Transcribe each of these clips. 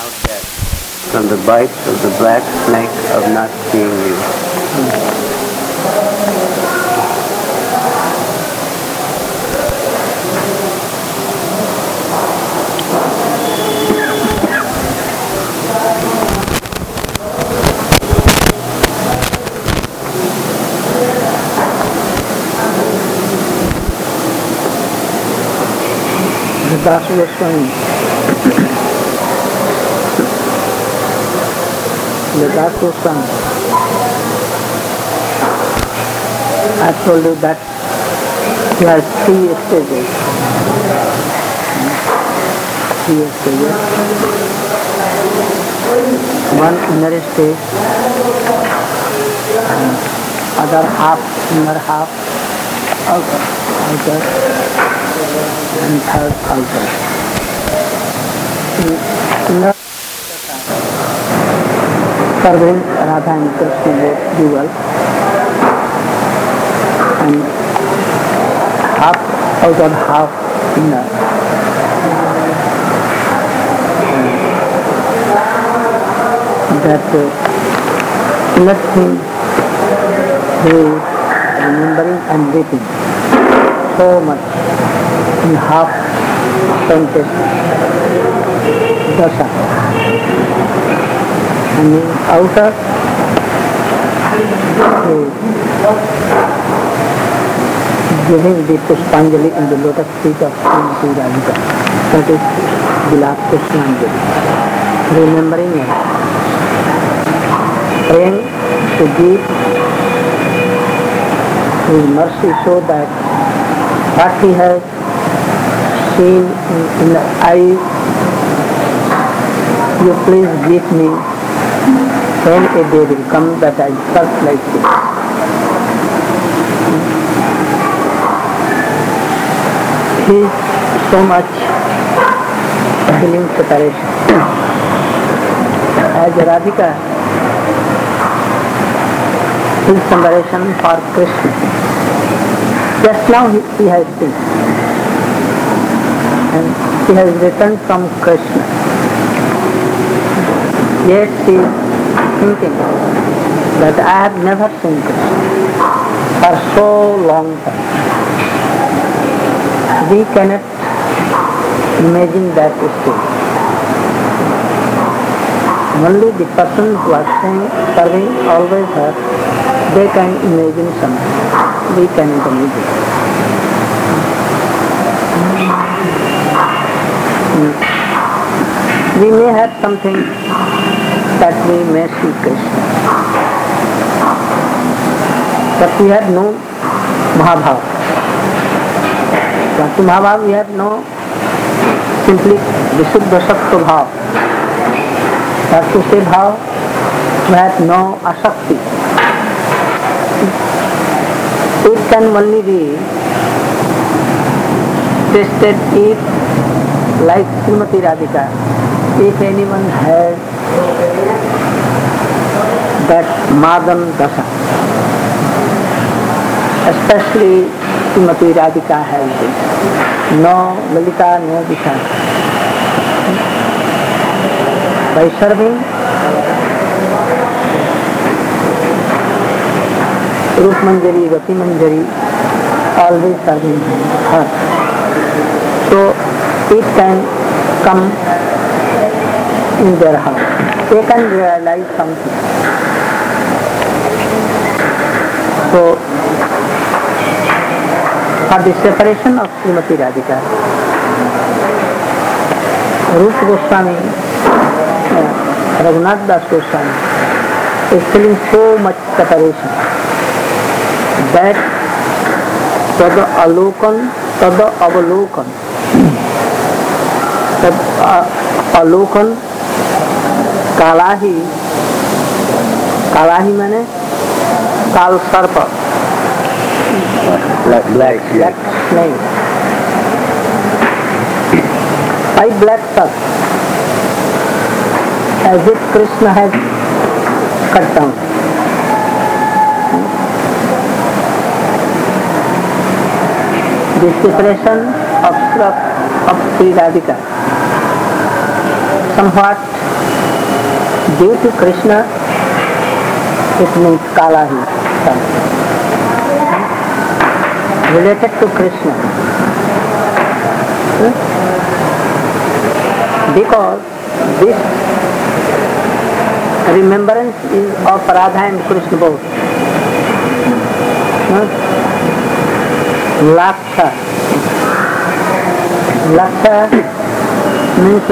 now dead from the bite of the black snake of not seeing you. Das Goswami. The Das Goswami. I told you that he has three stages. Three stages. One inner stage, and other half inner, half outer, and third outer. Inner serving Radha and Krishna both dual, and half outer, half inner. That inner thing he is remembering and weeping so much in half senses dasa, and in outer he is giving the Pushpanjali in the lotus feet of Srimati Radhika. That is Vilap Pushpanjali, remembering him, praying to give his mercy so that what he has seen in the eyes, you please give me when a day will come that I serve like this. He is so much feeling separation. As Radhika, his separation for Krishna. Just now he has seen, and he has returned from Krishna. Yet he is thinking that I have never seen Krishna for so long time. We cannot imagine that state. Only the person who are serving always her, they can imagine something. We cannot imagine. We may have something that we may see Krishna, but we have no Mahabhava. Bhakti Mahabhava, we have no simply Visuddha Sattva Bhav. Bhakti Se Bhav, we have no Asakti. It can only be tested if, like Srimati Radhika, if anyone has that Madhan Dasa, especially Srimati Radhika has this. No Lalita, no Vishaka. By serving Rup Manjari, Gati Manjari, always serving her. So it can come in their house. They can realize something. So for the separation of Srimati Radhika, Rupa Goswami, Raghunath Das Goswami is feeling so much separation that tada alokan, tada avalokan, alokan kalahi, kalahi mane kal sarpa, black snake. By black sarp, as if Krishna had cut down. The separation of Sri Radhika somewhat Due to Krishna, it means Kalahi. Related to Krishna. Because this remembrance is of Radha and Krishna both. Laksha. Laksha means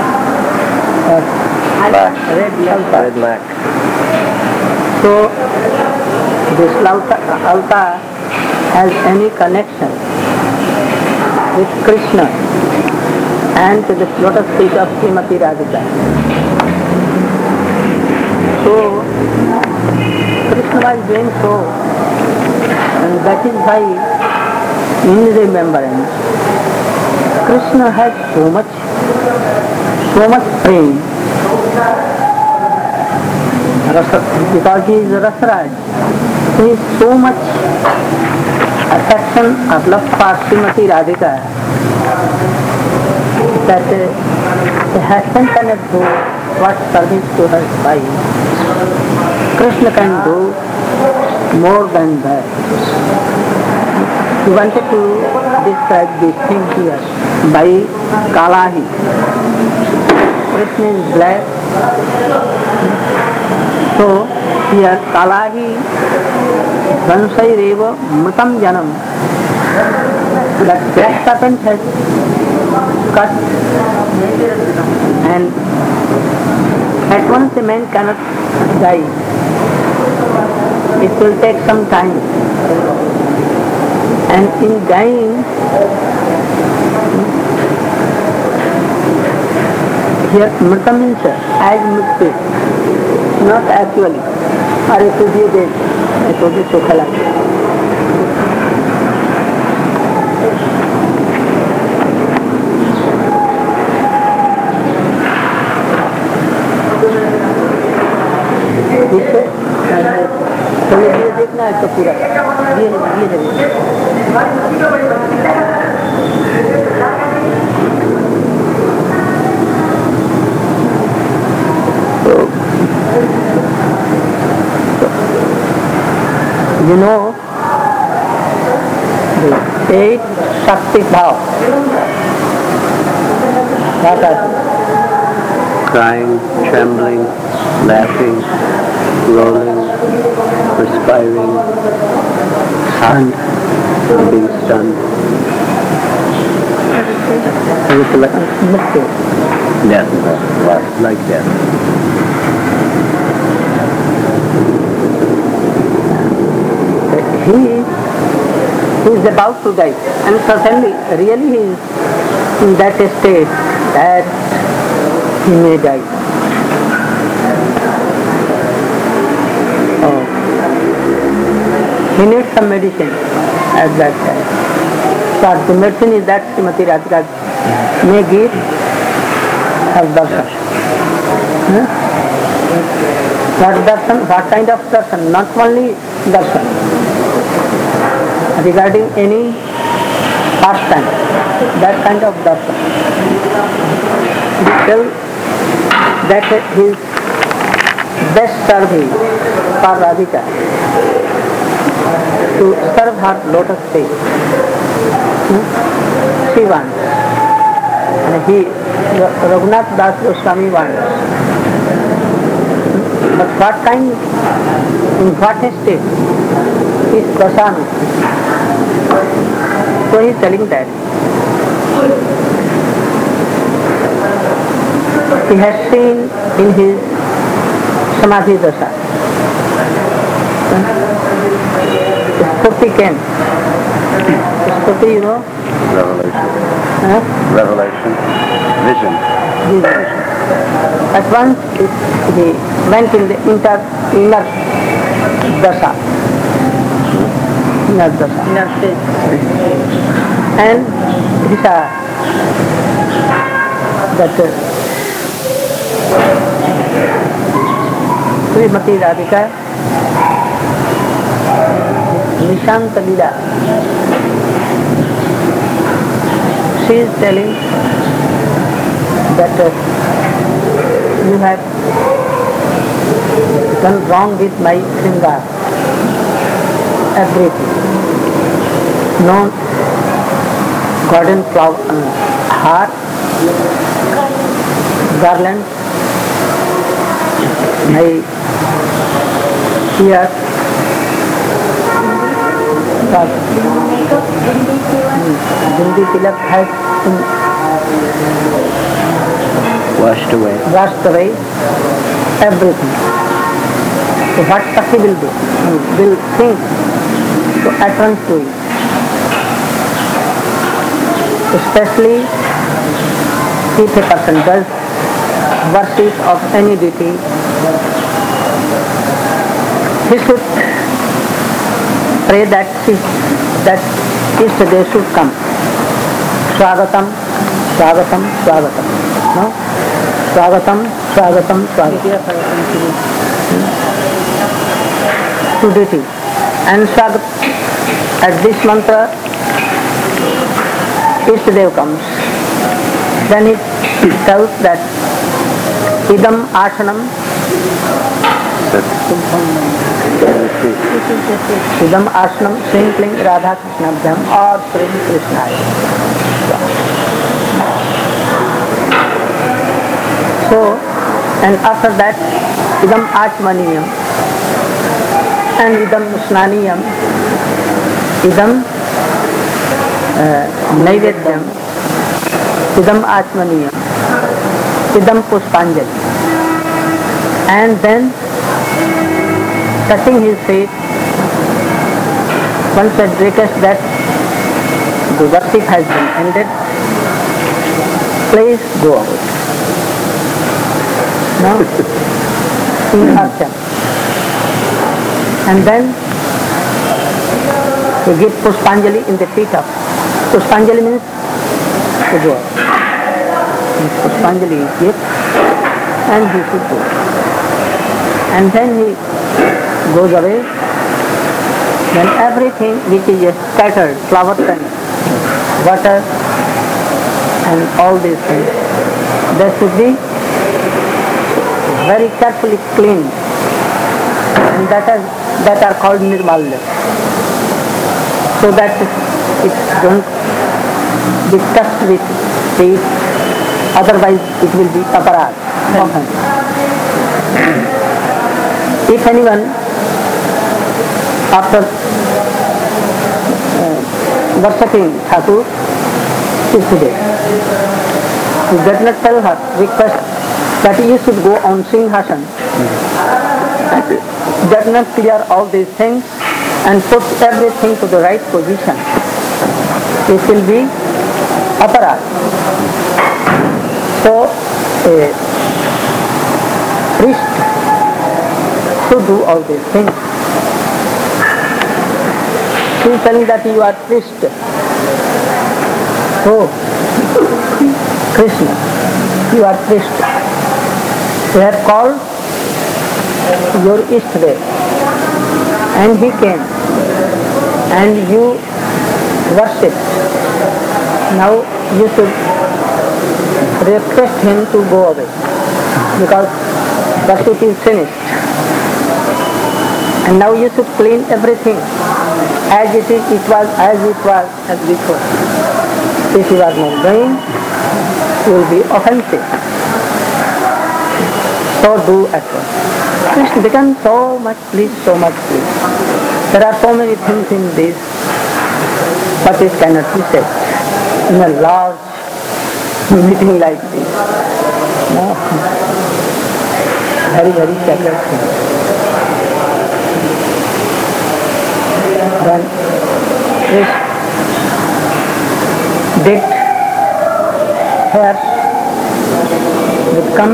red lac. So this altar has any connection with Krishna and to the lotus feet of Srimati Radhika. So Krishna was doing so, and that is why in remembrance Krishna has so much pain, because he is Rasraj. He is so much affection or love for Srimati Radhika that the husband cannot do what service to her wife. Krishna can do more than that. He wanted to describe this thing here by Kalahi. Krishna is black. So here Kalahi Dvanshaireva Mritam Janam. That black serpent has cut, and at once a man cannot die. It will take some time. And in dying, here Mritam means as Mrityu, not actually. Are I told you Sukhala. देखना है तो पूरा you know the 8 Shakti bhav. What are they? Crying, trembling, laughing, rolling, perspiring, stunned, being stunned. Death, like death. He is about to die, and certainly, really he is in that state that he may die. Oh. He needs some medicine at that time. So the medicine is that Srimati Radhika may give her darshan. What darshan? What kind of darshan? Not only darshan. Regarding any pastime, that kind of darshan. He tells that his best service for Radhika to serve her lotus feet. She wants, and Raghunath Das Goswami wants. But what kind, in what state is Prasana? So he is telling that he has seen in his Samadhi Dasha. Spurti came. Spurti, you know? Revelation. Revelation. Vision. At once he went in the inner Dasha. Inner Dasha. Inner state. And he saw that Srimati Radhika Nishanta Lila. She is telling that you have done wrong with my finger, everything. No golden flower, heart, garland, my ears, Bindi tilak has Washed away. washed away everything. So what Sakhi will do? Will think to attend to it. Especially if a person does worship of any deity, he should pray that Ishtadev should come. Swagatam, Swagatam, Swagatam. No? Swagatam, Swagatam, Swagatam. To deity. And Swagat, at this mantra, Ishtadev comes. Then he tells that Idam Ashanam Idam Ashanam Srinkling Radha Krishnabhyam or Sri Krishnaya. So, and after that, Idam Achmaniyam and Idam Snaniyam, Idam Naivedyam, Idam Achmaniyam, Idam Pushpanjali. And then, touching his feet, one should request that the worship has been ended. Please go away. No? In Archana. And then we give Pushpanjali in the feet of. Pushpanjali means to go away. Pushpanjali is gift and he should go. And then he goes away. Then everything which is scattered, flowers and water and all these things, they should be very carefully cleaned, and that are called nirmalya, so that it don't be touched with heat, otherwise it will be aparad. If anyone after worshipping Thakur Ishtadev, he does not tell her, request that you should go on Singhasan, does not clear all these things and put everything to the right position. It will be aparad. So a priest should do all these things. She is telling that you are priest. Oh, Krishna, you are priest. You have called your Ishtadev and he came and you worshipped. Now you should request him to go away because worship is finished. And now you should clean everything as it was as before. If you are not doing, you will be offensive. So do at once. Krishna becomes so much pleased, so much pleased. There are so many things in this, but it cannot be said in a large meeting like this. No. Very, very sacred thing. Then this big hair would come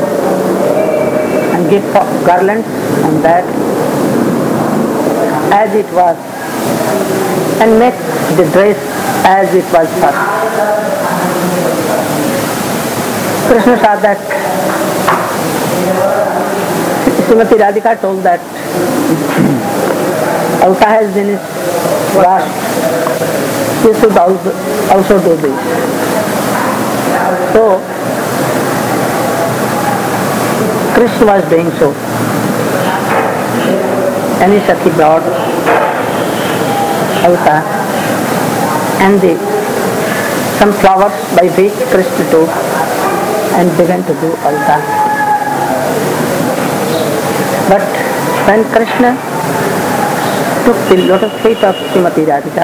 and give garlands on that as it was and make the dress as it was first. Krishna saw that. Srimati Radhika told that Alka has been washed. You should also do this. So Krishna was doing so. Anisati brought avatar and some flowers by which Krishna took and began to do avatar. But when Krishna took the lotus feet of Srimati Radhika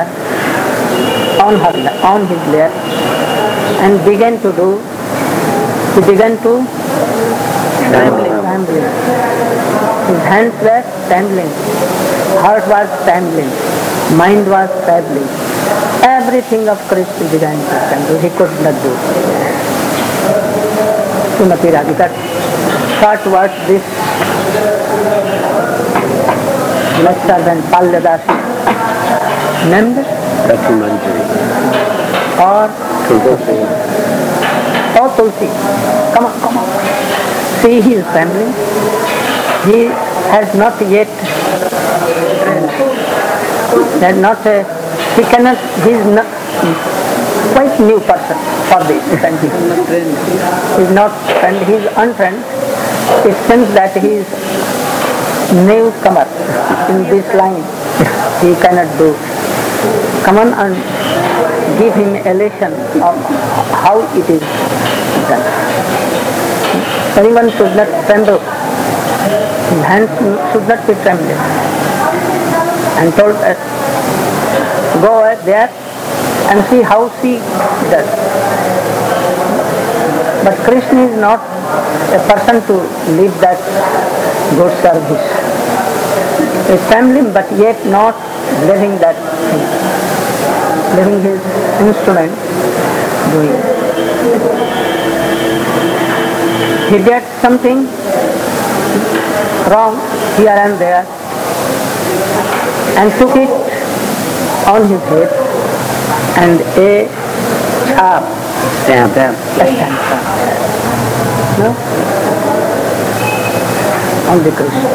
on his lap and began to do, he began to trembling. His hands were trembling, heart was trembling, mind was trembling. Everything of Krishna began to tremble. He could not do. Srimati Radhika thought what this lesser than Palyadasi named Ratimanjari. or Tulsi. Oh Tulsi, come on. See, he is trembling. He has not yet, he is not, quite new person for this. He is not friend, he is unfriend. It seems that he is newcomer in this line. He cannot do. Come on and give him a lesson of how it is done. Anyone should not tremble. His hands should not be trembling. And told us, go there and see how she does. But Krishna is not a person to leave that good service. He is trembling but yet not leaving that thing. Leaving his instrument doing. He did something wrong here and there and took it on his head and a stamp. No? On the Krishna.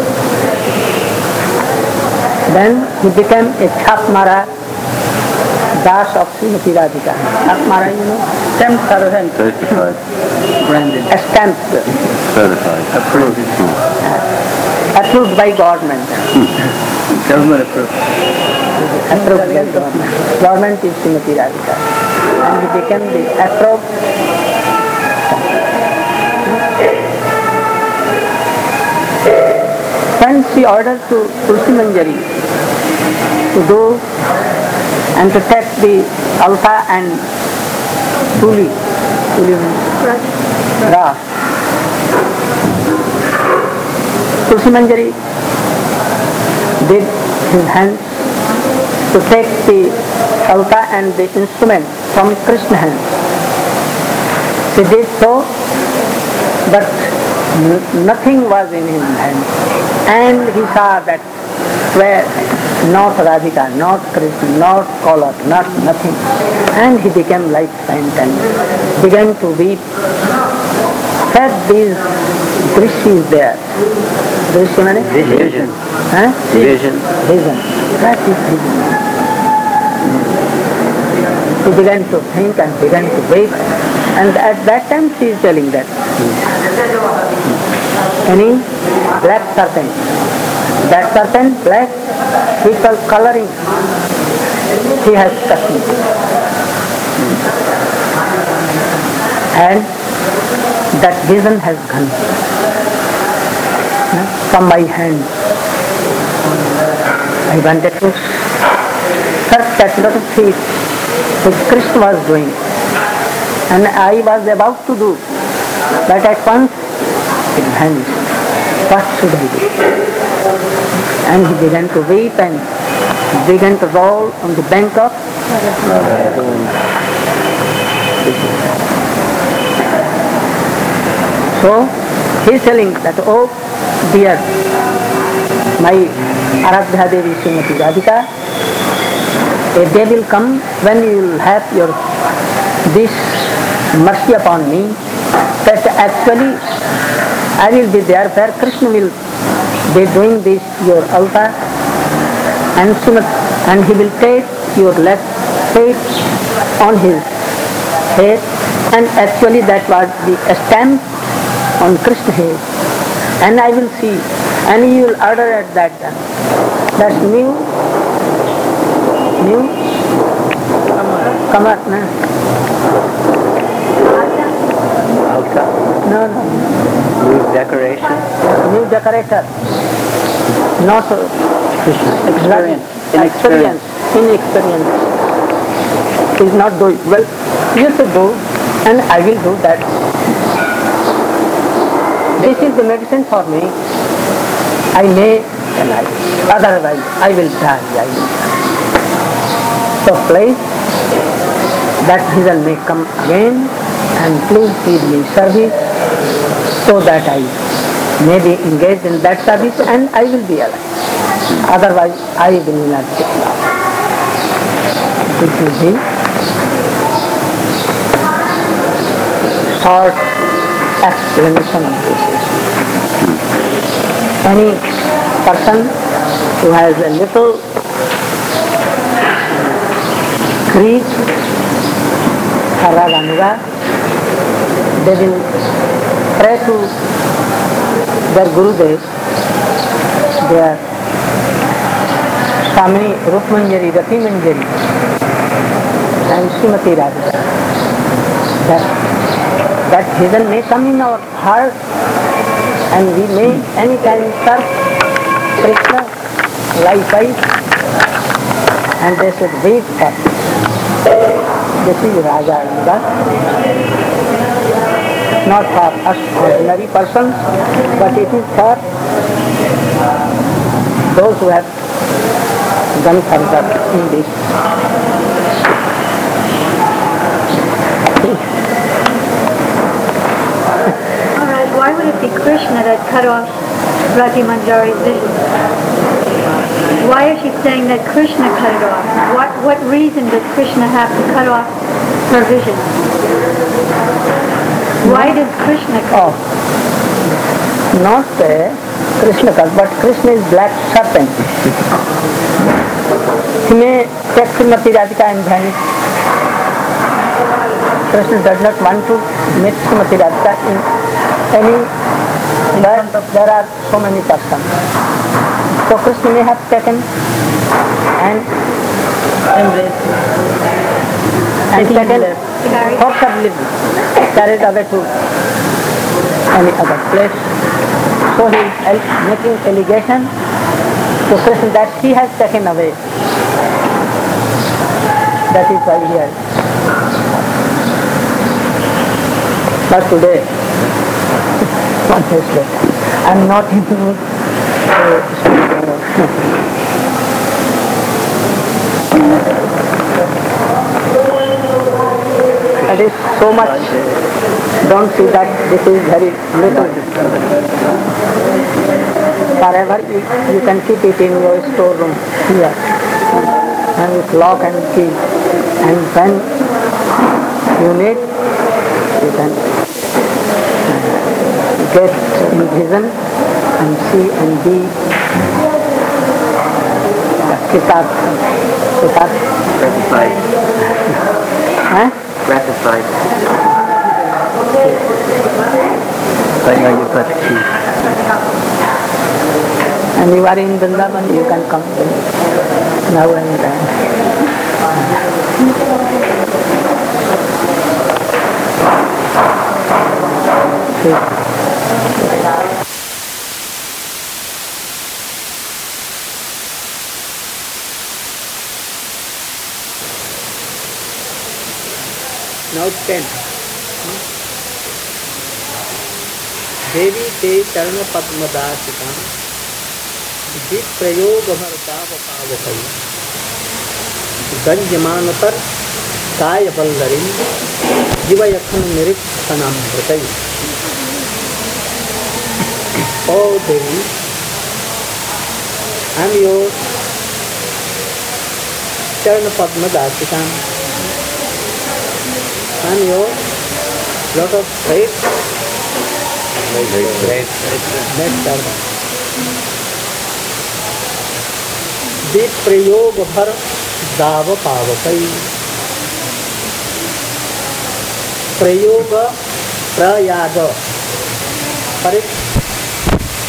Then he became a Chapmara Das of Srimati Radhika. Chapmara, you know? Stamp servant. Certified. Branded. A stamp. Certified. Approved. Approved by government. Government approved. Approved by government. Government is Srimati Radhika. And he became the approved. When she ordered to Tulsi Manjari to do and to take the alta and tuli Ra. Tulsi Manjari did his hands to take the alta and the instrument from Krishna's hands. She did so, but nothing was in his hand. And he saw that where not Radhika, not Krishna, not color, not nothing. And he became like saint and began to weep. That these drishis there. Drishi means? Vision. Huh? Vision. Vision. That is vision. He began to think and began to weep. And at that time she is telling that any black serpent, that serpent black people coloring, he has cut me. And that vision has gone from my hand. I wanted to search that lot of feet which Krishna was doing. And I was about to do, but at once it vanished. What should I do? And he began to weep and began to roll on the bank of So he is telling that, oh dear, my Aradhya Devi Srimati Radhika, a day will come when you will have this mercy upon me, that actually I will be there where Krishna will be doing this your altar and he will take your left feet on his head, and actually that was the stamp on Krishna's head. and I will see, and you will order at that time. That's new Kamar, no? Alta, No. new decoration. New decorator, not Experience. Inexperience. Is not doing well. You should do, and I will do that. This is the medicine for me. I may alive, otherwise I will die. So please, that vision may come again, and please give me service so that I may be engaged in that service and I will be alive. Otherwise, I will not get alive. This is the short explanation of this issue. Any person who has a little greed, Raganuga, they will pray to their Gurudev, their Swami Rukmanjari, Rati Manjari, and Srimati Radhika. That vision may come in our heart, and we may anytime serve Krishna likewise, and they should wait for it. This is Raja Anuga, not for us ordinary persons, but it is for those who have gone further in this. Alright, why would it be Krishna that cut off Rati Manjari's vision? Why is she saying that Krishna cut it off? What reason does Krishna have to cut off her vision? Why did Krishna cut? Not Krishna cut, but Krishna is black serpent. He may take Srimati Radhika and vanish. Krishna does not want to meet Srimati Radhika in any, but there are so many persons. So Krishna may have taken and embraced and taken forcibly carried away to any other place. So he is making allegation to Krishna that he has taken away. That is why he has. But today, 1 year later, I am not in the mood it is so much. Don't see that this is very little. Forever you can keep it in your storeroom here, and with lock and key. And when you need, you can get in vision and see and be Gratified. Gratified. I know you got tea. And you are in Vrindavan, you can come now and then. Now 10. देवी ते चरण पद्मदासिका जित प्रयोग भरताव पावकई गंजमानतर काय Ballari जीवयखन निरीक्षणामृतई. Oh Devi, I am your Charana Padma Dasika. I am your lotus feet. Great servant. Deep प्रयोग भर दाव पावकई. प्रयोग Prayag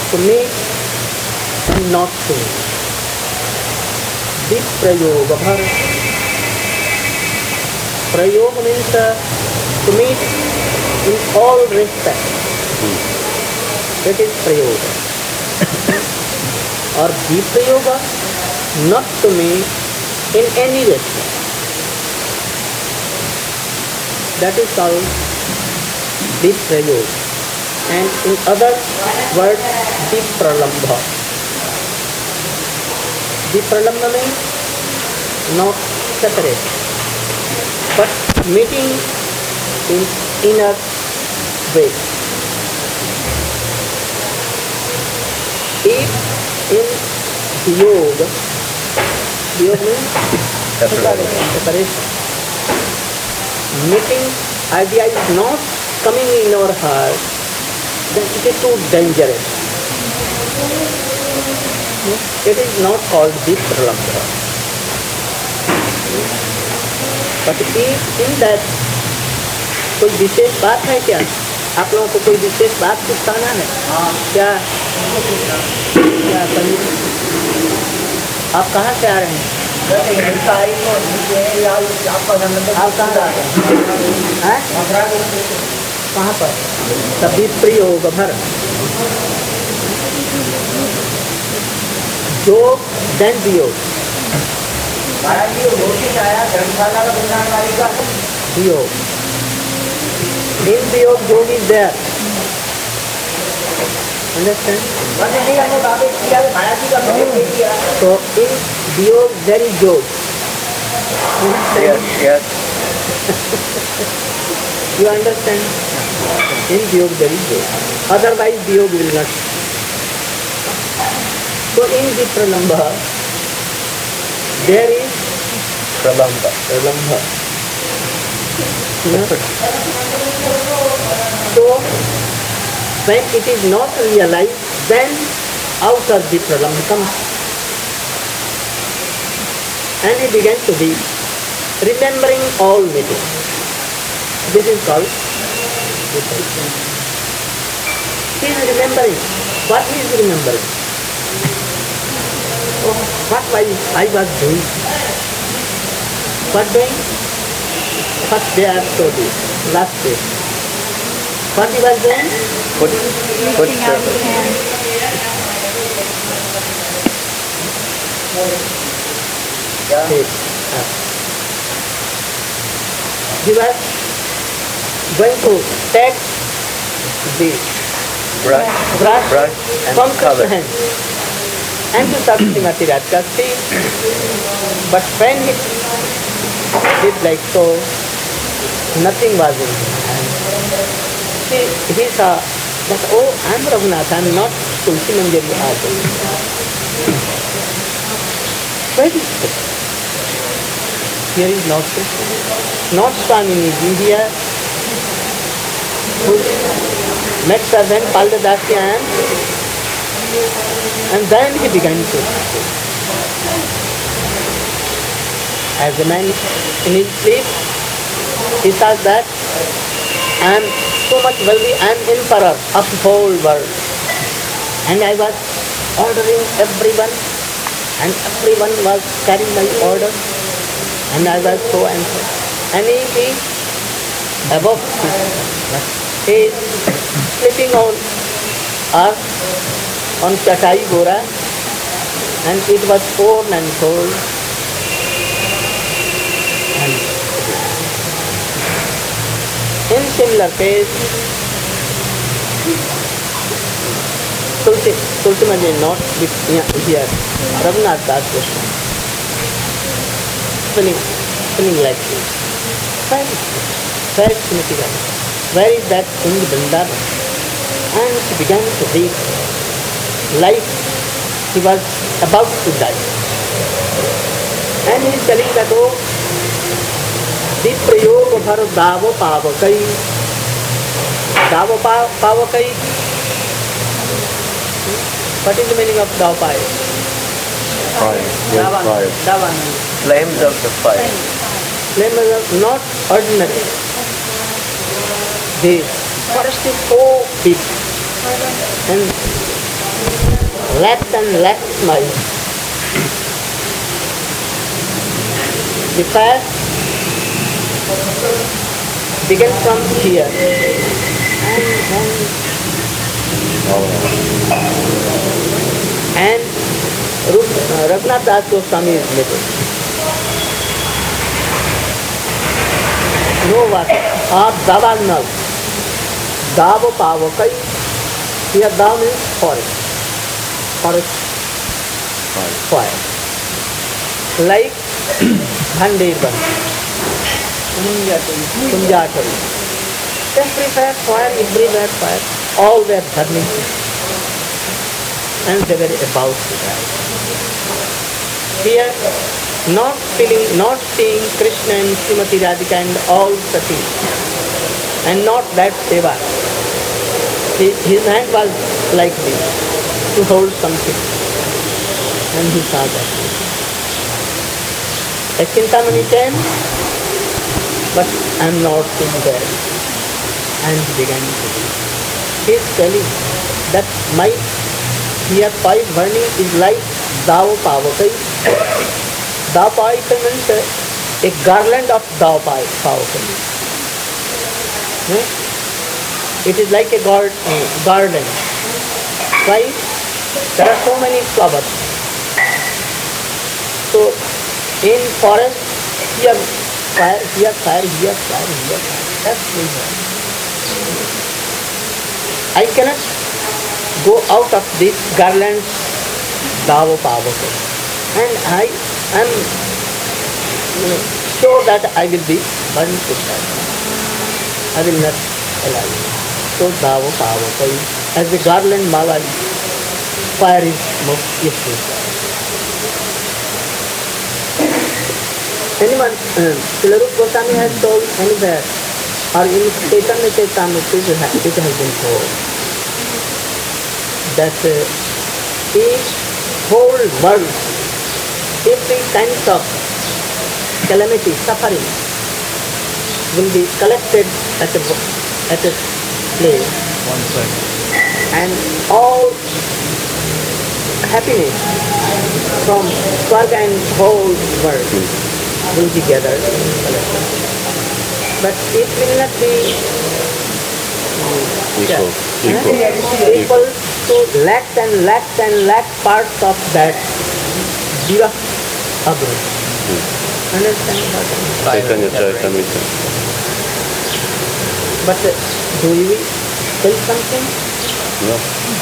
to meet and not to meet. Viprayoga bhar. Prayoga means to meet in all respects. That is prayoga. Or viprayoga, not to meet in any respect. That is called viprayoga. And in other words, vipralambha. Vipralambha means not separate, but meeting in inner way. If in yoga means separation. Meeting idea is not coming in our heart, then it is too dangerous. It is not called vipralambha. But if in that कोई विशेष बात है क्या? आप लोगों को कोई विशेष बात कुछ कहना है? क्या आप कहाँ से आ रहे हैं? आप कहाँ रहते हैं? कहाँ पर? तभी विप्रयोग भर योग then वियोग. योग. In Viyog, Yog is there. Understand? So in Viyog there is Yog. Yes, yes. You understand? In Viyog there is Yog. Otherwise Viyog will not. So in vipralambha there is Pralambha. So, when it is not realized, then out of the pralambha comes. And he began to be remembering all meetings. This is called vipralambha. He is remembering. What he is remembering? Oh, what I was doing. What doing? First day I have told you, last day. What he was doing? Reaching out his hand. He was going to take the brush and from cover. his hand and to touch Srimati Radhika's feet. But when he did like so, nothing was in his hand. He saw that, oh, I am Raghunath, I am not Tulsi Manjari Arjun. Where is it? Here is not Krishna. Not Swamini ji here, who met servant Paldadasi and then he began to speak. As a man in his sleep, he thought that I am so much wealthy, I am emperor of the whole world. And I was ordering everyone, and everyone was carrying my order, and I was so and so. And he is above, he is sleeping on earth, on Chatai Gora, and it was worn and cold. In similar case, Tulsi Manjari not here, Raghunath Das Goswami, spinning like this. Where is Srimati Radhika? Where is that in Vrindavan? And she began to weep like he was about to die. And he is telling that, oh, विप्रयोग भर दाव पावकई. दाव पावकई. What is the meaning of dav pai? Fire. Yes, fire. Davan. Flames of the fire. Flames are not ordinary. The forest is so big and less and less smile. The fire begins from here and Raghunath Das Goswami is middle. No water or davanal. Davo pavakai. Here dav means forest. Forest fire. Like Bhandevan, Kunjatari. Everywhere fire, all were burning. And they were about to die. Here, not seeing Krishna and Srimati Radhika and all Sati, and not that Seva. His hand was like this, to hold something. And he saw that. A Chintamani came, but I am not seeing there. And he began to do. He is telling that my here fire burning is like Dao Pavakai. Dao Pavakai means a garland of Dao Pavakai. It is like a garden. Why? There are so many flowers. So in forest, here fire, here fire, here fire, here fire. That's reason. I cannot go out of this garland, Davo Pavaka. And I am sure that I will be burned to death. I will not allow it. So Davo Pavaka, as the garland mala, fire is most useful. Anyone, Srila Rupa Goswami has told anywhere, or in Chaitanya Charitamrita it has been told, that each whole world, every kind of calamity, suffering, will be collected at a place. And all happiness from Swarga and whole world will be gathered and collected. But it will not be equal to lakhs and lakhs and lakhs parts of that Jiva Abra. Understand what I mean? Chaitanya Charitamrita. But do we feel something? No.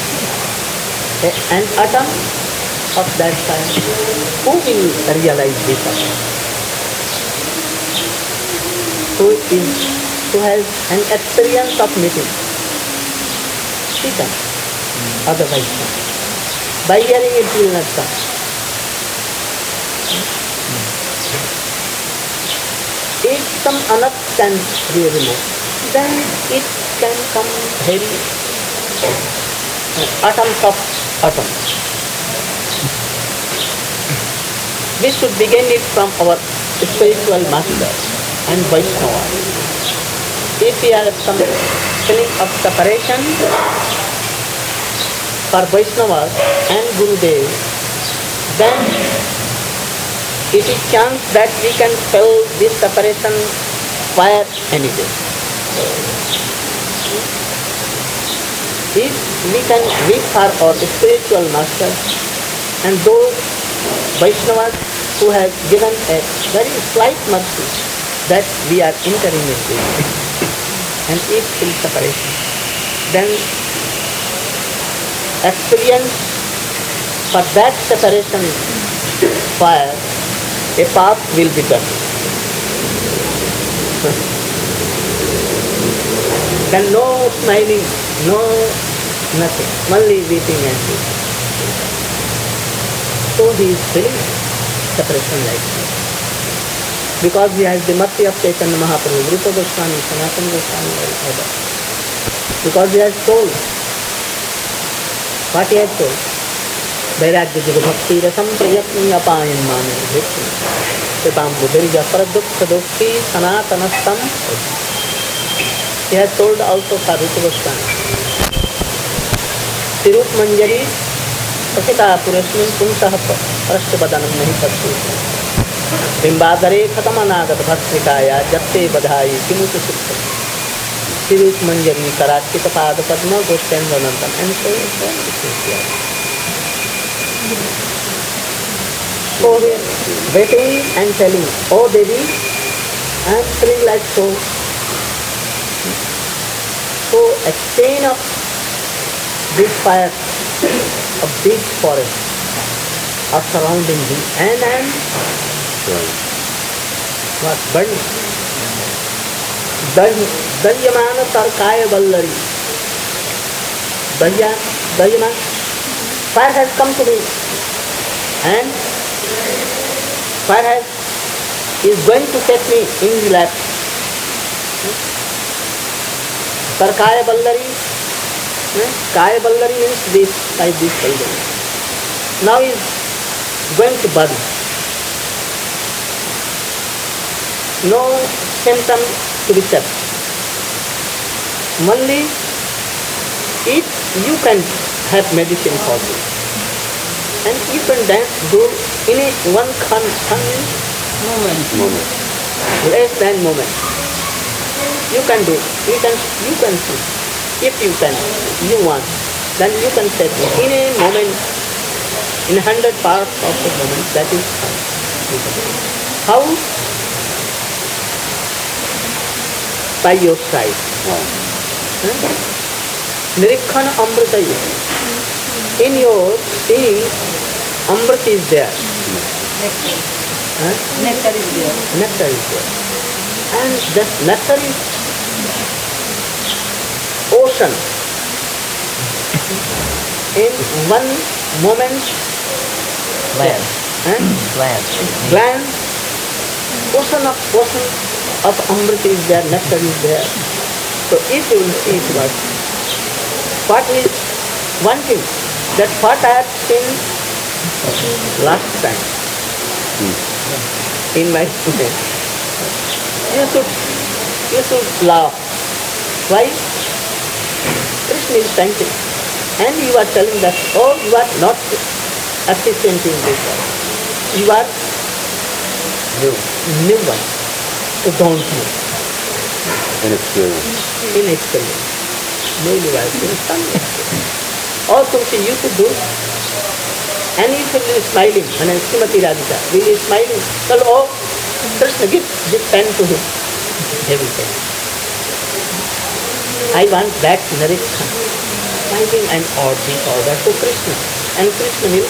An atom of that fire. Who will realize this atom? Who has an experience of meeting? He can. Otherwise not. By hearing it will not come. If some anak can be removed, then it can come very atoms of atoms. We should begin it from our spiritual master and Vaishnava. If we have some feeling of separation for Vaishnavas and Gurudev, then it is chance that we can feel this separation fire any day. If we can wait for our spiritual master and those Vaishnavas who have given a very slight mercy that we are entering into and if in separation, then experience for that separation fire, a path will be done. Then no smiling, no nothing, only weeping and weeping. So he is feeling separation like that. Because he has the mercy of Chaitanya Mahaprabhu, Rupa Goswami, Sanatana Goswami and others. Because he has told. What he has told? Vairagya Jiva Bhakti Rasam Prayatni Apayan Mame Bhikti Sitam Buddhirja Paradukha Dukti Sanatanastam. He has told also for Rupa Goswami. Tirup Manjari प्रथिता पुरुषमिन् पुंसः परश्चवदनं नहि पश्येत् बिंबाधरे खतमनागत भस्त्रिकाया जत्ते बधाई किमुत सुख शिरूप मंजरी कराचित पाद पद्म गोष्ठेन्द्र नंदन and so waiting and telling, oh Devi, I am feeling like so a chain of big fire, a big forest are surrounding me and I am burning. Dahyamana tarkaya vallari. Dahyamana. Fire has come to me and fire is going to take me in the lap. Tarkaya vallari. Kaya vallari means this, like this vallari. Now is going to burn. No symptom to be checked. Only if you can have medicine for this. And you can do in a one moment, less than moment. You can do, you can see. If you can, you want, then you can set in a moment, in 100 parts of the moment, that is how? By your side. Nirikhana Amrita. In your seeing, Amrita is there. Nectar is there. Nectar is there. And that nectar is ocean. In one moment, glance, ocean of Amrita is there, nectar is there. So if you will see it what is one thing, that what I have seen last time in my student, you should laugh. Why? Krishna is thanking. And you are telling that, oh, you are not efficient in this world. You are new one. You don't know. Inexperienced. Maybe you are doing something. Also, you should do. And you should be smiling. And Srimati Radhika, we are smiling. Tell, oh, Krishna, give this pen to him. Everything. I want back Narikha. Smiling and order to Krishna. And Krishna will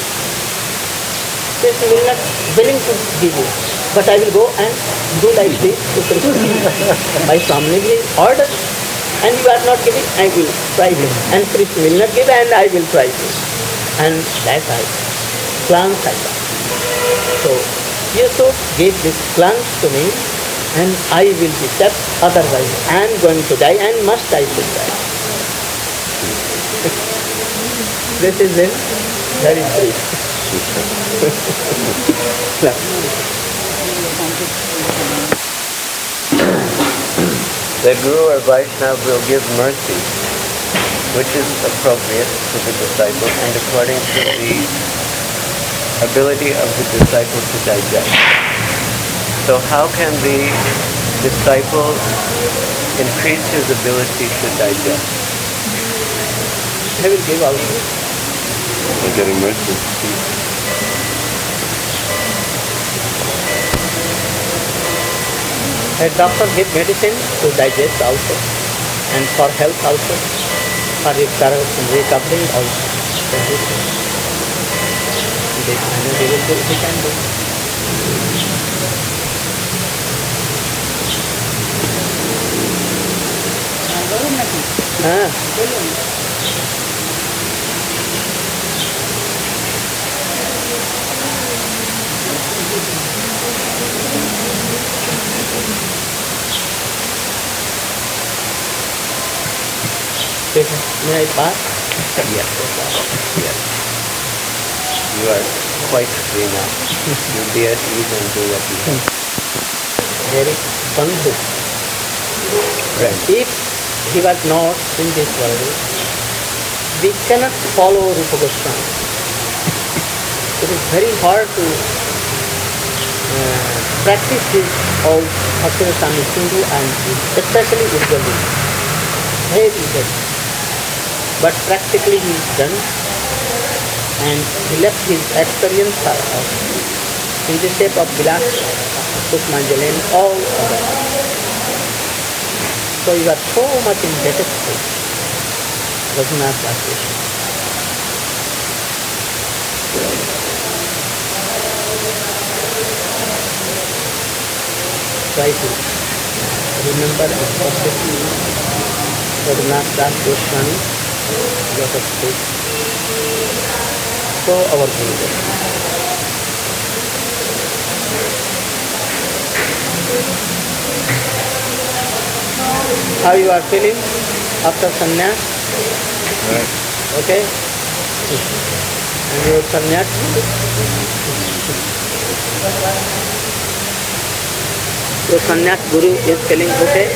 not willing to give you. But I will go and do like this to Krishna. By summoning order. And you are not giving, I will try this. And Krishna will not give and I will try this. And that I glance I got. So you should give this glance to me and I will be kept, otherwise I am going to die and must I should die. This is in very brief. The Guru or Vaishnava will give mercy, which is appropriate to the disciple and according to the ability of the disciple to digest. So how can the disciple increase his ability to digest? I will give also. By getting mercy. A doctor gives medicine to digest also, and for health also, for recovery also. This manner he can do. May I pass? Yes. You are quite free now. You'll be at ease and do what you want. There is one book. Right. If he was not in this world, we cannot follow Rupa Goswami. it is very hard to practice this all Bhakti Swami Sindhu and especially Urjalu. Very good. But practically he is done and he left his experience in the shape of Vilas, Pushpanjali and all others. So you are so much indebted to Raghunath Das Goswami. Try to remember and worship Raghunath Das Goswami, lotus feet. So our Guru. How you are feeling after sannyas? Okay? And your sannyas? Your sannyas guru is feeling okay?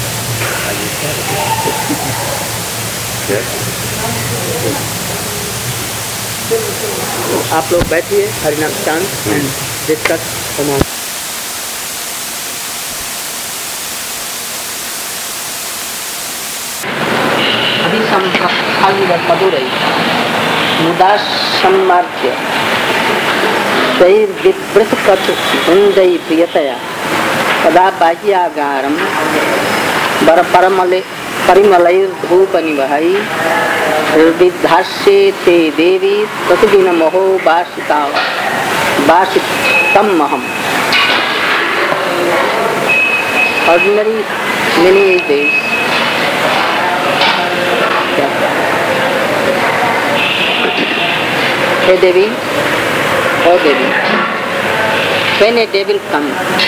आप लोग बैठिए हरिनाम चांद and discuss amount. Madurai मुदा सम्मार्ज्य स्वैर्विवृतकटु वृन्दै प्रियतया कदा बाह्यागारं परिमलैर्धूपनिवहै हृदिधास्ये ते देवी प्रतिदिनमहो वासितमहम्. Ordinary many days. Hey Devi, oh Devi, when a day will come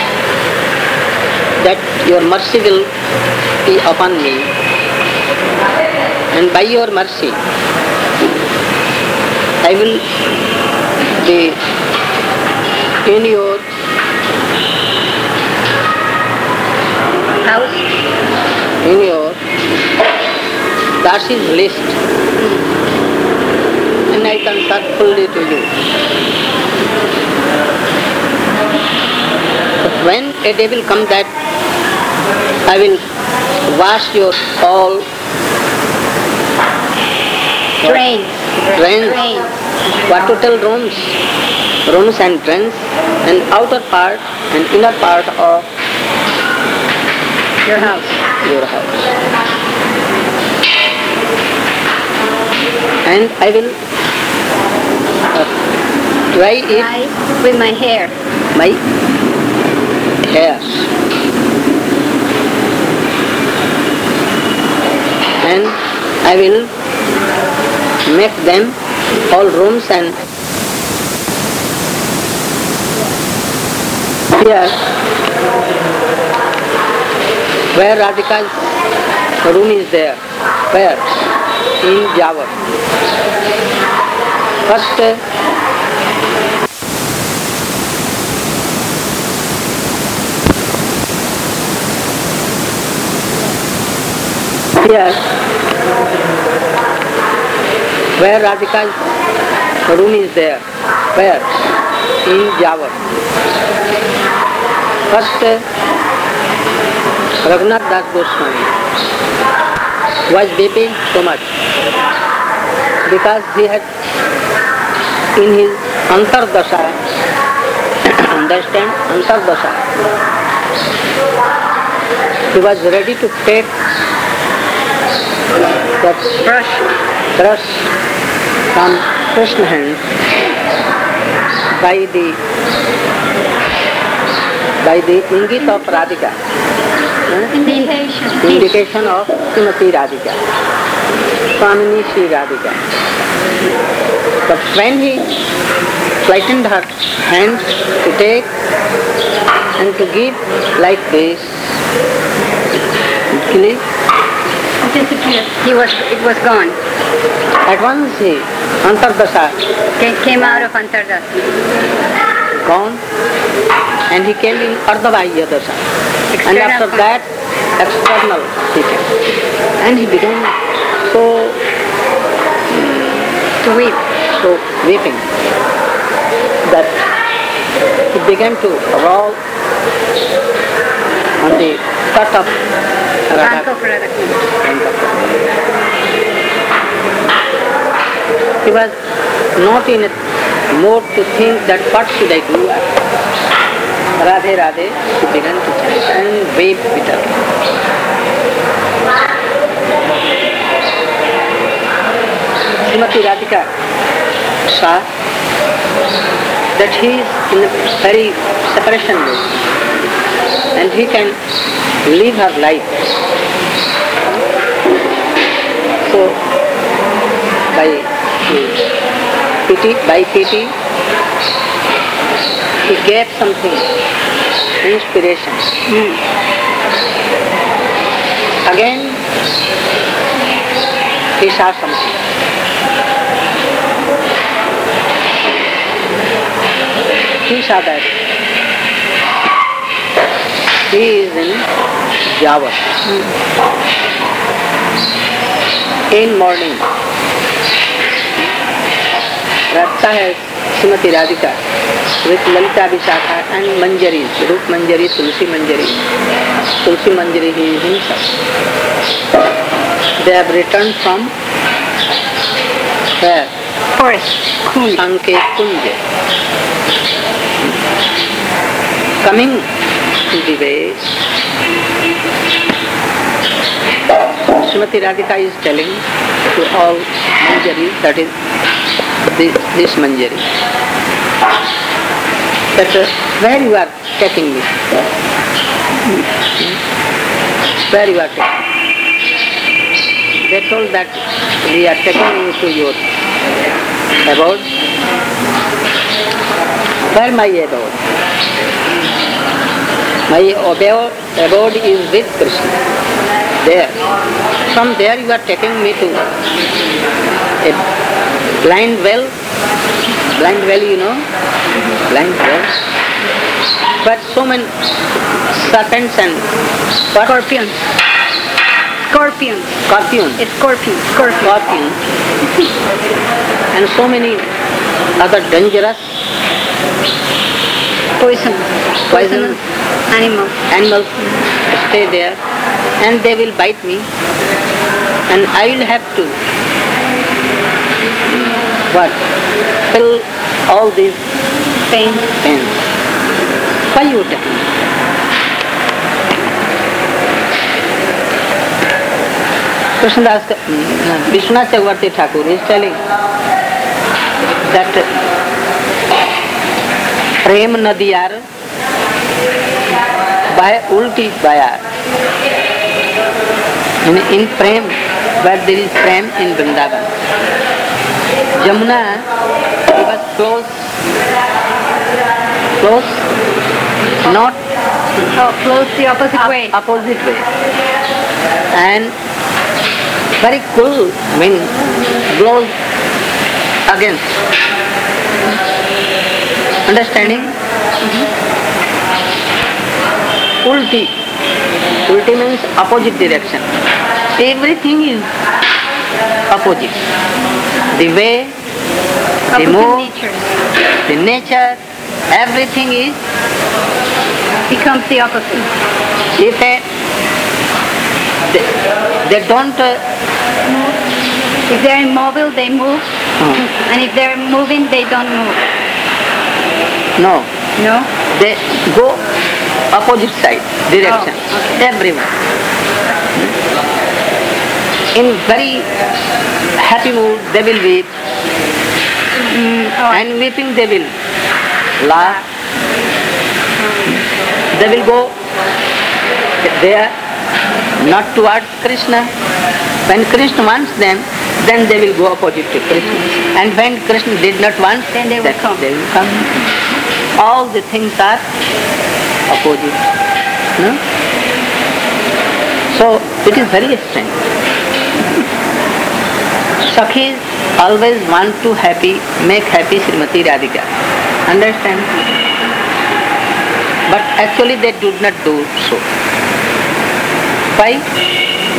that your mercy will be upon me, and by your mercy I will be in your house, in your Dasi's list, and I can serve fully to you. But when a day will come that I will wash your all Drains. what to tell rooms and drains, and outer part and inner part of Your house. your house. And I will dry it With my hair. my hairs, and I will make them all rooms and here where Radhika's room is there, where? In Java. First here where Radhika's room is there, where? In Java. First Raghunath Das Goswami was weeping so much because he had in his antardasha, understand antardasha, he was ready to take that brush from Krishna's hand by the ingit of Radhika. Indication of Srimati Radhika, Swamini Shri Radhika. But when he flattened her hands to take and to give like this, it Disappeared. It was gone. at once he, Antardasa, Came out of Antardasa. gone, and he came in Ardhavahya Dasa. And after that, external he came. And he began to weep, so weeping. that he began to roll on the cut of Radha. He was not in a mood to think that what should I do. Radhe Radhe, he began to chant and weep bitterly. Srimati Radhika saw that he is in a very separation mood and he can live her life. So, by pity, he gave something, inspiration. Again, he saw something. He saw that he is in Java. In morning, रखता है Shrimati Radhika with Lalita Vishakha and Manjari, Rup Manjari, Tulsi Manjari. Tulsi Manjari he is himself. They have returned from where? Forest. Sanket Kunja. Coming to the way, Srimati Radhika is telling to all Manjari, that is this Manjari, that where you are taking me? Where you are taking me? They told that we are taking you to your abode. Where my abode? My abode is with Krishna. There. From there you are taking me to a blind well. Blind well, you know? Blind well. But so many serpents and Scorpions. Scorpions. Scorpions. It's scorpions. Scorpions. And so many other dangerous Poisonous animals stay there and they will bite me and I will have to fill all these pains. Why you taking me? Krishnadas Vishwanath Chakravarti Thakur is telling that Prem Nadiyar by ulti bayar. In Prem, where there is Prem in Vrindavan. Jamuna was close, not close the opposite way. Opposite way. And very cool wind blows against. Understanding? Ulti. Ulti means opposite direction. Everything is opposite. The way, the mood, the nature, everything is becomes the opposite. If they don't if they're immobile, they move, and if they're moving, they don't move. No. They go opposite side, direction. Everyone. In very happy mood, they will weep. And weeping, they will laugh. They will go there, not towards Krishna. When Krishna wants them, then they will go opposite to Krishna. And when Krishna did not want, then they will come. All the things are opposite. No? So it is very strange. Sakhis always want to make happy Srimati Radhika. Understand? But actually they do not do so. Why?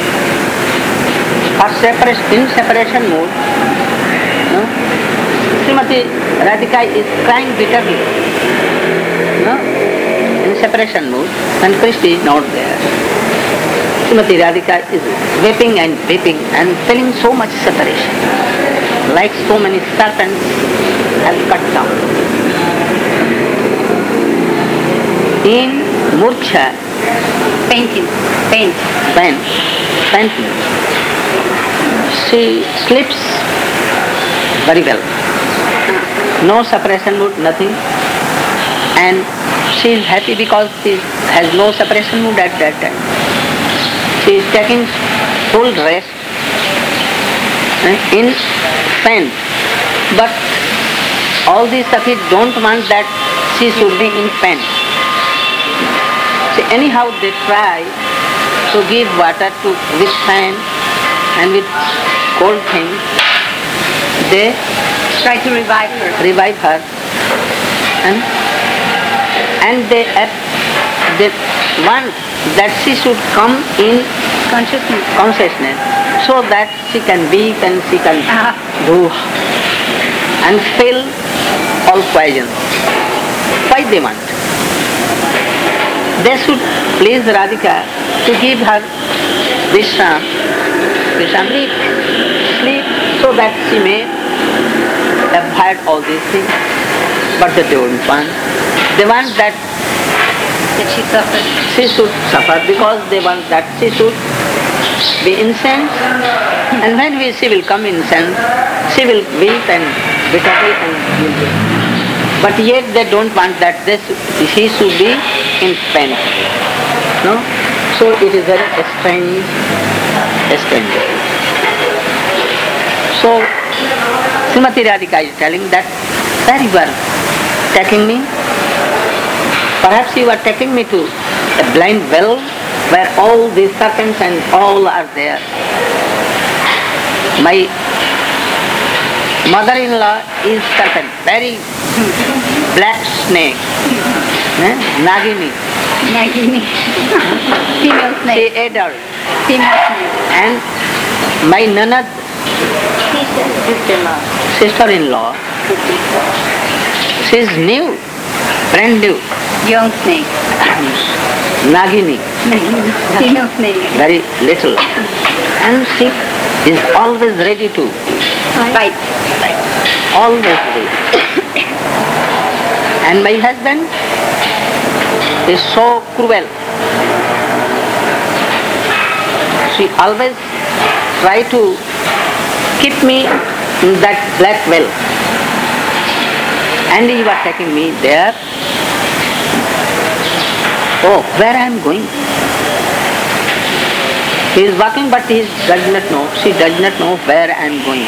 In separation mode, no? Srimati Radhika is crying bitterly, in separation mood, and Krishna is not there. Srimati Radhika is weeping and feeling so much separation, like so many serpents have cut down. In Murcha, painting, she sleeps very well. No separation mood, nothing. And she is happy because she has no separation mood at that time. She is taking full rest in pen. But all these Sakhis don't want that she should be in pen. So anyhow they try to give water with fan and with cold things. They try to revive her, and they want that she should come in consciousness, so that she can weep and she can do and feel all poison. Why they want? They should please Radhika to give her Vishram, sleep, so that she may avoid all these things. But they don't want. They want that she should suffer, because they want that she should be incensed, and when she will come incensed, she will weep and bitterly and guilty. But yet they don't want that she should be in pain. No? So it is very strange. So Srimati Radhika is telling that where you are taking me? Perhaps you are taking me to a blind well where all these serpents and all are there. My mother-in-law is serpent, very black snake, Nagini. Female snake. She adult. Female snake. And my Nanad, sister-in-law, she is new, brand new. Young snake. Nagini. Female snake. Very little. And she is always ready to Fight. always ready. And my husband is so cruel. She always try to keep me in that black well. And you are taking me there. Oh, where I am going? He is walking, but he does not know. She does not know where I am going.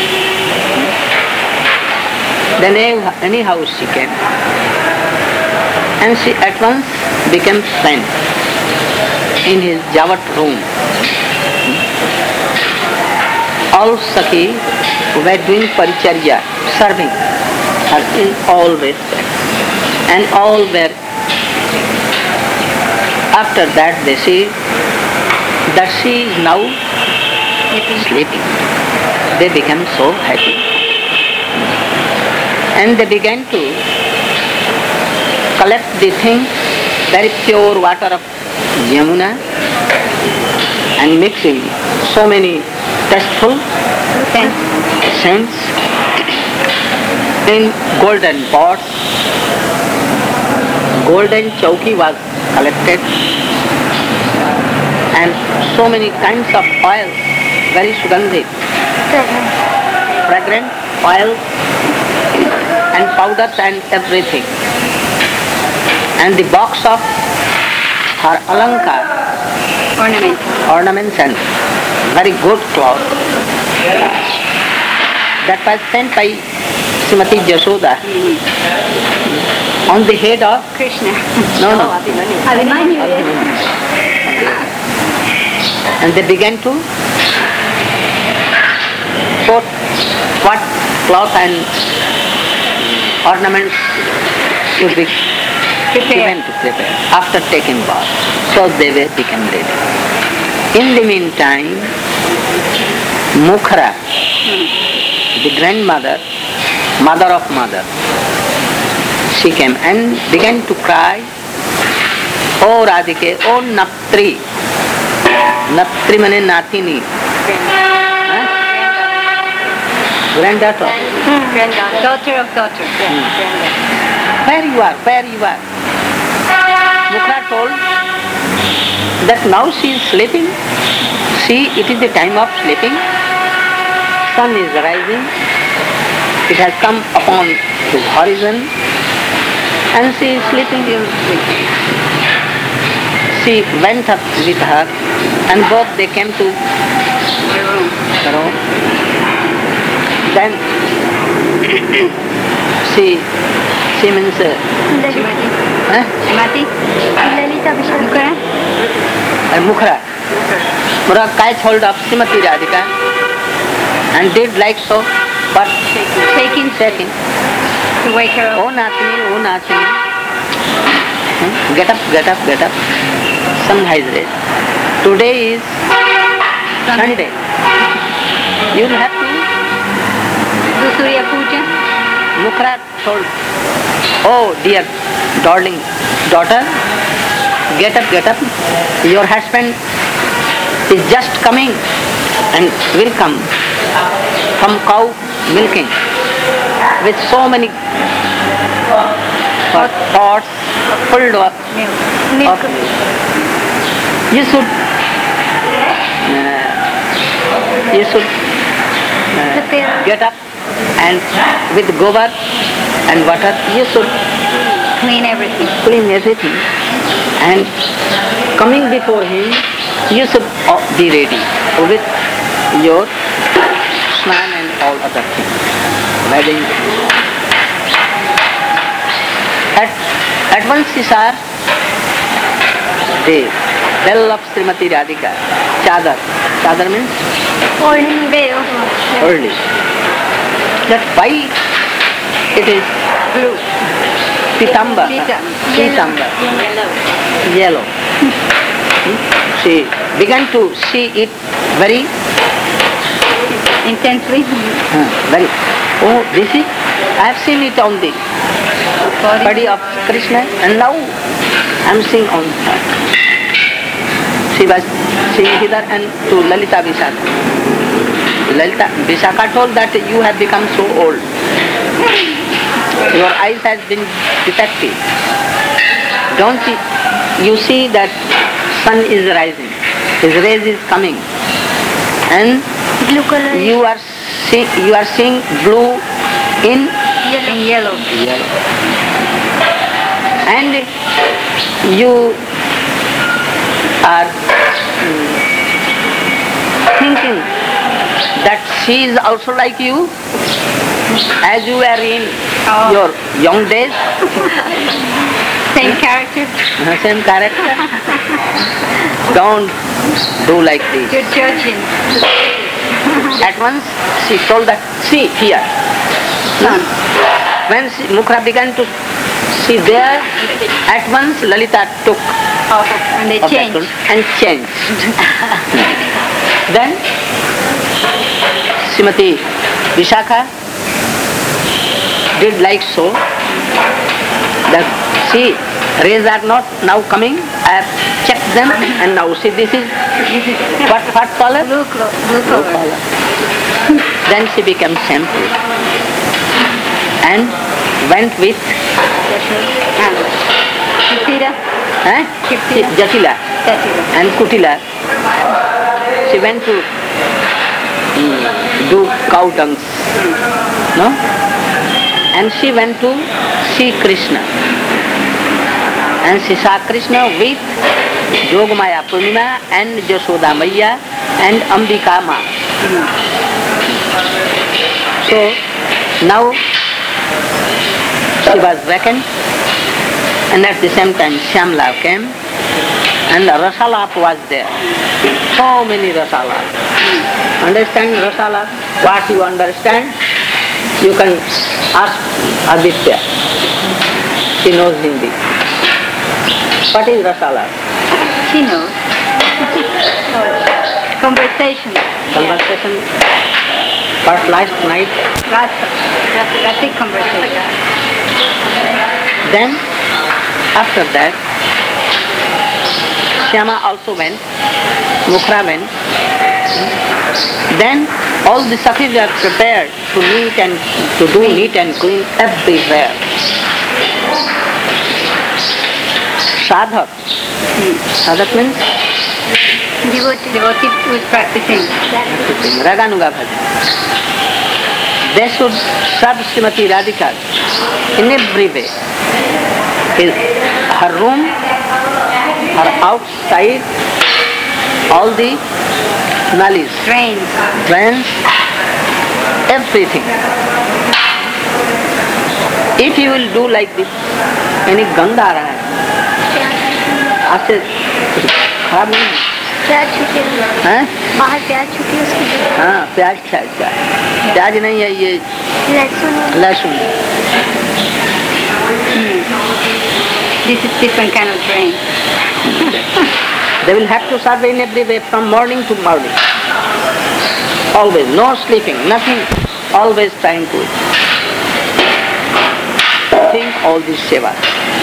Then anyhow she came. And she at once became friend in his Javat room. All Sakhi were doing paricharya, serving her in all respects. And all were, after that they see that she is now sleeping. They became so happy. And they began to collect the things, very pure water of Yamuna, and mixing so many tasteful scents in golden pots. Golden chauki was collected, and so many kinds of oils, very sugandhit, fragrant oils and powders and everything. And the box of her alankar, ornaments and very good cloth, that was sent by Srimati Jashoda on the head of Krishna. No. Abhimanyu. And they began to put what cloth and ornaments to be given to prepare after taking bath. So they became ready. In the meantime, Mukhara, the grandmother, mother of mother. She came and began to cry, "Oh Radhike, oh Naptri." Naptri means Natini. Granddaughter. Granddaughter. Daughter of daughter. Where you are, where you are. Mukha told that now she is sleeping. See, it is the time of sleeping. Sun is rising. It has come upon the horizon and she is sleeping. She went up with her and both they came to the room. Then she means Mati? Lalita Vishakha? Mukhra. Mukhra catch hold of Srimati Radhika and did like so, but shaking to wake her up. Oh Natini. Get up. Sunrise rays. Today is Sunday. You will have to Do Surya Puja. Mukhra told, "Oh dear darling daughter, get up. Your husband is just coming and will come from cow milking with so many pots full of Milk. you should get up and with gobar and water you should Clean everything. clean everything and coming before him you should be ready with your snan and all other things. Wedding. At once he saw the bell of Srimati Radhika, chadar. Chadar means Morning veil. early. That why it is Blue. pitamba, yellow. She began to see it very Intensely. very. Oh, this is, I have seen it on the body of Krishna and now I am seeing on her. She was seeing hither and to Lalita Vishakha. Lalita Vishakha told that you have become so old. Your eyes has been defective. Don't you see that sun is rising, his rays is coming, and Blue color. you are seeing blue in Yellow. and you are thinking that she is also like you as you were in your young days. Same character. Same character. Don't do like this. You're judging. At once she told that, see here. When Mukhra began to see there, at once Lalita took And they of that changed. tool and changed. Then Srimati Vishakha did like so that see, rays are not now coming. I have checked them and now see this is what color? Blue color. Then she became simple and went with Kiptira. Jatila and Kutila. She went to do cow dungs, no? And she went to see Krishna. And she saw Krishna with Jogamaya Purnima and Jashoda Maya and Ambika Ma. So now she was vacant and at the same time Shyamla came and Rasalap was there. So many Rasalap. Understand Rasalap? What you understand? You can ask Aditya. She knows Hindi. What is Rasalap? She knows. Conversation. Conversation. But last night, Rasi conversation. then after that, Shyama also went, Mukhra went. Then all the Sakhis are prepared to do neat and clean everywhere. Sadhak. Sadhak means Devotee who is practicing. Raganuga bhajan. They should serve Srimati Radhika in every way. Her room, her outside, all the nalis, drains, everything. If you will do like this, any ganga आ रहा है, आपसे खराब नहीं है? प्याज छुट्टी हैं? बाहर प्याज छुट्टी उसकी हाँ, प्याज प्याज नहीं है, ये लहसुन. This is different kind of drain. They will have to serve in every way from morning to morning. Always, no sleeping, nothing. Always trying to think all these sevas.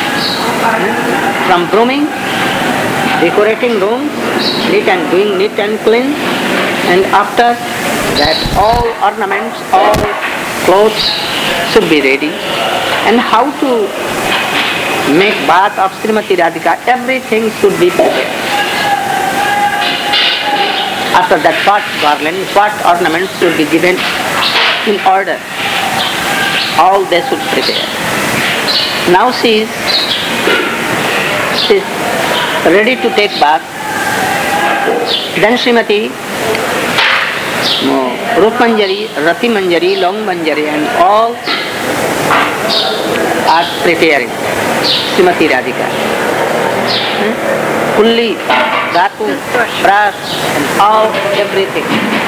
From brooming, decorating room, doing neat and clean, and after that all ornaments, all clothes should be ready. And how to make bath of Srimati Radhika, everything should be prepared. After that, what garland, what ornaments should be given in order, all they should prepare. Now she is ready to take bath. Then Srimati Rup Manjari, Rati Manjari, Long Manjari and all are preparing Srimati Radhika. Fully, dhatu, brass and all, everything.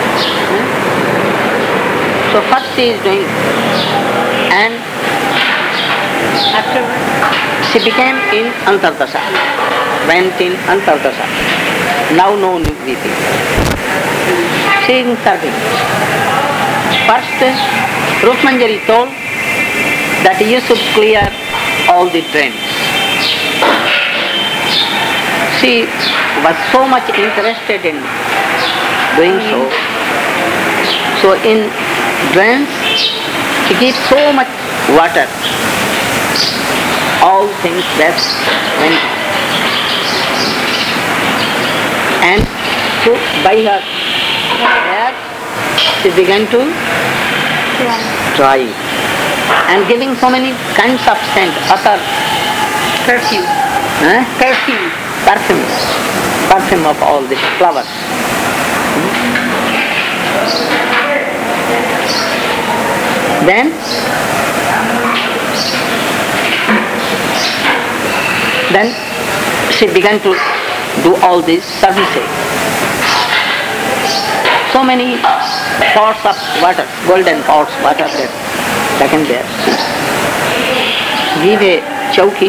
So first she is doing, and afterwards she became in Antardasa, went in Antardasa. Now no weeping. She is serving. First, Rup Manjari told that you should clear all the drains. She was so much interested in doing so. So in drains, she gives so much water. All things that went on. And so by her hair, she began to dry. And giving so many kinds of scent, other perfume, perfume of all these flowers. Then she began to do all these services. So many pots of water, golden pots, water there, taken there. Give a chowki,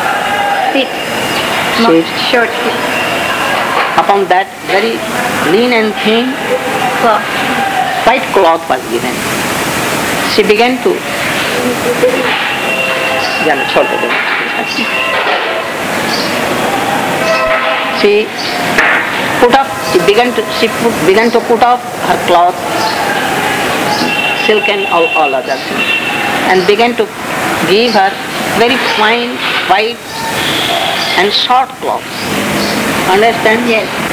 sit, Short. upon that very lean and thin cloth, white cloth was given. She began to began to put off her cloth, silk and all other things, and began to give her very fine white and short cloths. Understand? Yes.